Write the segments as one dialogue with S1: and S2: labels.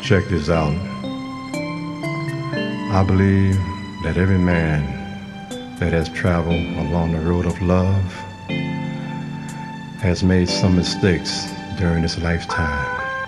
S1: Check this out. I believe that every man that has traveled along the road of love has made some mistakes during his lifetime.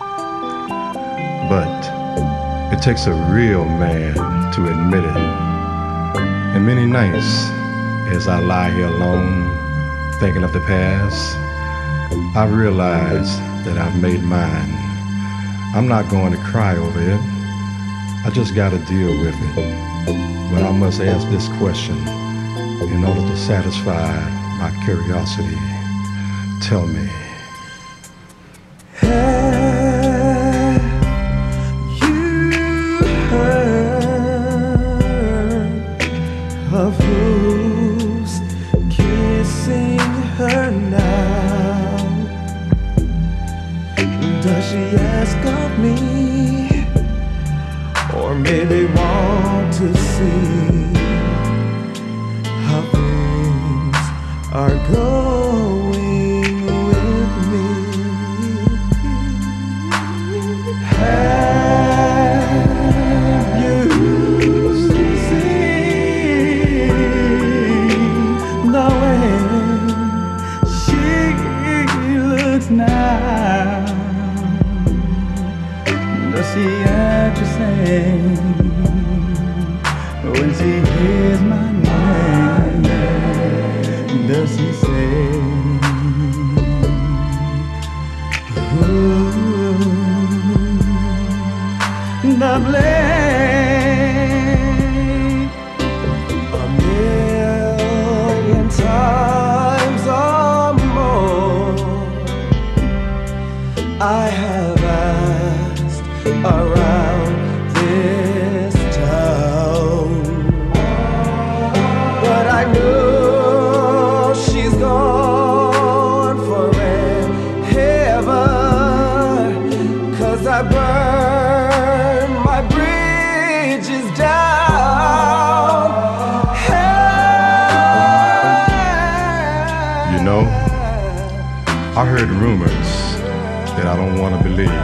S1: But it takes a real man to admit it. And many nights, as I lie here alone, thinking of the past, I realize that I've made mine. I'm not going to cry over it. I just gotta deal with it. But I must ask this question in order to satisfy my curiosity. Tell me.
S2: Have you heard of who's kissing her now? Does she ask of me, or maybe want to see how things are going with me? Have you seen the way she looks now? Does she act the same when she hears my name? Does she say, ooh, the blame a million times or more? I have asked around this town, but I know she's gone forever, 'cause I burned my bridges down.
S1: You know, I heard rumors that I don't want to believe.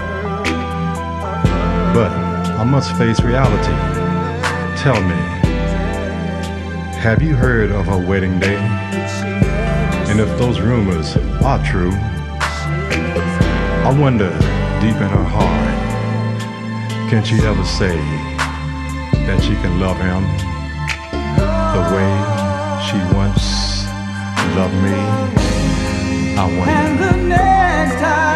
S1: But I must face reality. Tell me, have you heard of her wedding day? And if those rumors are true, I wonder deep in her heart, can she ever say that she can love him the way she once loved me? I wonder.
S2: And the next time